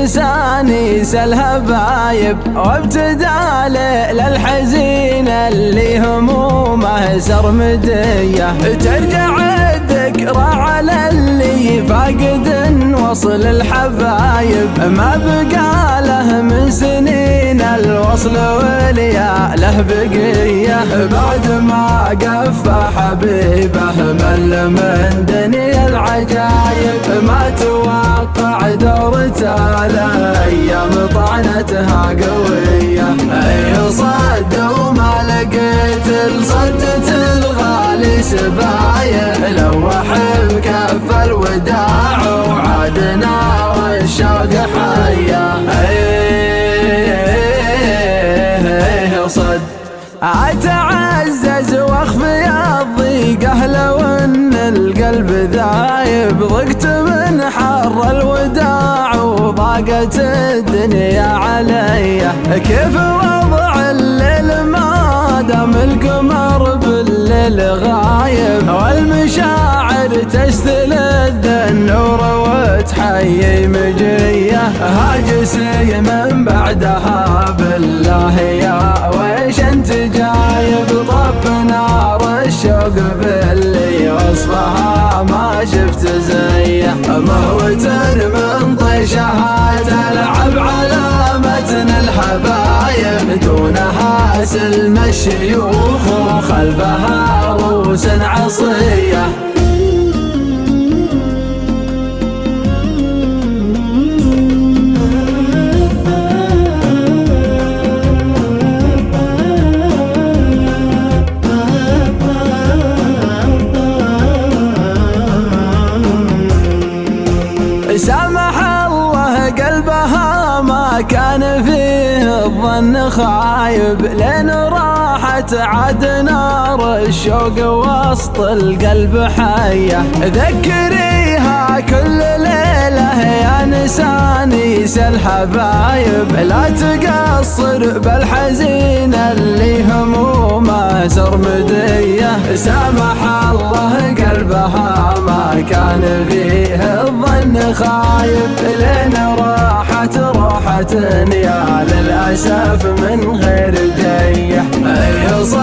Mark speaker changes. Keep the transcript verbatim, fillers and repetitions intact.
Speaker 1: ينساني سالهبايب وابتدى للحزين اللي همومه سرمدية ترجع الذكرى على اللي فاقد وصل الحبايب ما بقى له من سنين الوصل وليا له بقية بعد ما قفى حبيبه مل من دنيا العجايب ما توقع دورته الايام طعنتها قوية اي صد وما لقيت الصدة الغالي سبايا لوح بكف الوداع وعادنا والشوق حيا ايه صد اتعزز واخفي الضيقه لو ان القلب ذايب ضقت من حر الوداع وضاقت الدنيا علي كيف وضع الليل ما دام القمر بالليل غايب والمشاعر تستلذ النور وتحيي مجيه هاجسي من بعدها بالله يا ويش انت جايب طف نار الشوق باللي وصفها ما شفت زيه مهوة من طيشها تلعب على متن الحبايب دونها سلم الشيوخ وخلفها روس عصيه سامح الله قلبها ما كان فيه الظن خايب لين راحت عاد نار الشوق وسط القلب حية ذكريها كل ليلة يا نساني سالحبايب لا تقصر بالحزين اللي همومه سرمدية سامح الله قلبها ما كان فيه الظن خايب لين راحت روحت يا للأسف من غير جيه